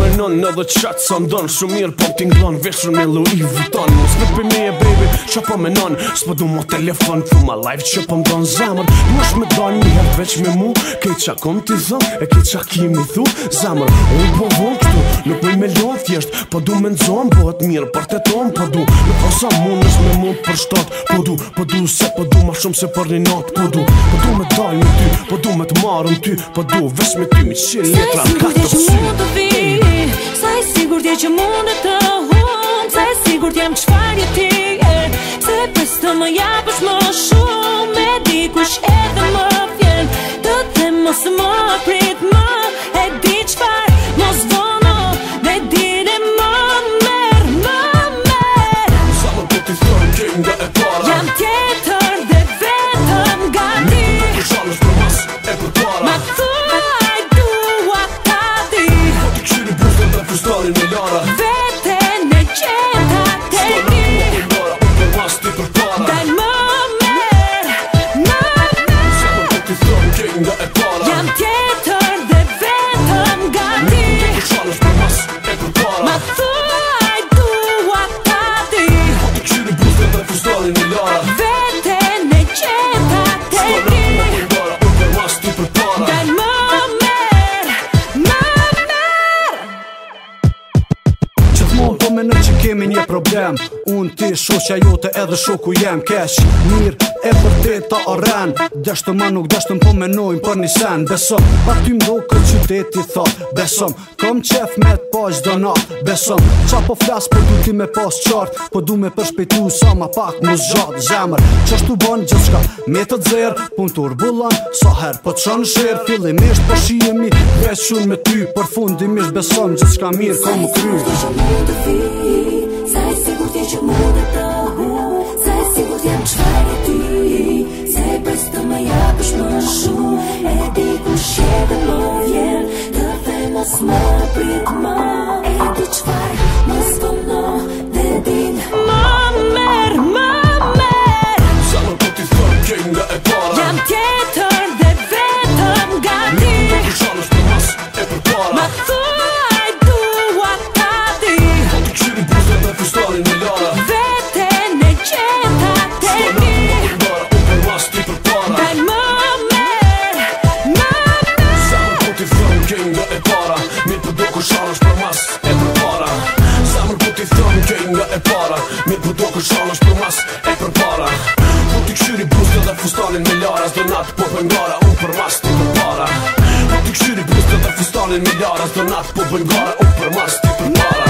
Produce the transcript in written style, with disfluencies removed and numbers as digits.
menon edhe qatë sa ndon shumë mirë po t'inglon veshur me Louis Vuitton. Mos me për me baby qa po menon s'po du mo telefon through my life që po m'don zamër. Duesh me do një herë veç me mu kej qa kom t'i thëm e kej qa kimi thu zamër. Unë po von këtu nuk me me lon thjesht po du me nxon bëhet mirë për te ton po du nuk po sa mundesh me mu për shtat po du se po du ma shumë se për një nat po du me dal me ty po du me t'marrën ty po du vesh me ty mi qil letra katër sy. Sa e sigurt je që mund të hum, sa e sigurt jem çfarë je ti se pes të më japësh më shumë me dikush edhe më vjen të them mos më prit më e di çfarë mos vono dhe dine më merr Zamër po t'i thëm kej nga e para jam tjetër dhe vetëm nga ti Nuk shalësh për mas e për para ma thuaj dua ta di Po t'i këshyri buzën dhe fustarin me lara vete në gjenta te ti Unë për mas ti për para daj më merr Zamër po t'i thëm kej nga e para jam tjetër dhe vetëm nga ti Nuk shalësh për mas e për para ma thuaj dua ta di Po t'i këshyri buzën dhe fustarin me lara vete në gjenta te ti Unë për mas ti për para daj më merr Gjithmonë po menoj që kemi një problem Unë ti shoqja jote edhe shoku jem Keq, mirë, e vërteta arren Deshtë ma nuk deshtëm po menojnë për një sen Besom, aty mdo këtë qyteti thot Besom, kom qef me t'pa gjdo nat Besom, qa po flas po du ti me pas qartë Po du me përshpejtu sa ma pak mu zxat Zemër, qashtu ban gjithshka me të dzerë Pun turbulan, sa her po t'shan shërë Fillimisht po shihemi veç unë me ty Për fundimisht besom gjithshka mirë ka mu kry sa e sigurt je që mund të hum, sa e sigurt jam çfarë je ti se pres të më japësh më shumë e di kush je dhe më vjen të them mos më prit më e di çfarë mos vono dhe din më merr Zamër po t'i thëm kej nga e para jam tjetër dhe vetëm nga ti Nuk shalësh për mas e për para ma thuaj dua ta di Po t'i këshyri buzën dhe fustarin me lara vete në gjenta te ti Unë për mas ti për para daj më merr Zamër po t'i thëm kej nga e para Mirë për do kur shalësh për mas e për para Zamër po t'i thëm kej nga e para Mirë për do kur shalësh për mas e për para Po t'i këshyri buzën dhe fustarin me lara Zdo natë po bën gara unë për mas ti për para Po t'i këshyri buzën dhe fustarin me lara Zdo natë po bën gara unë për mas ti për para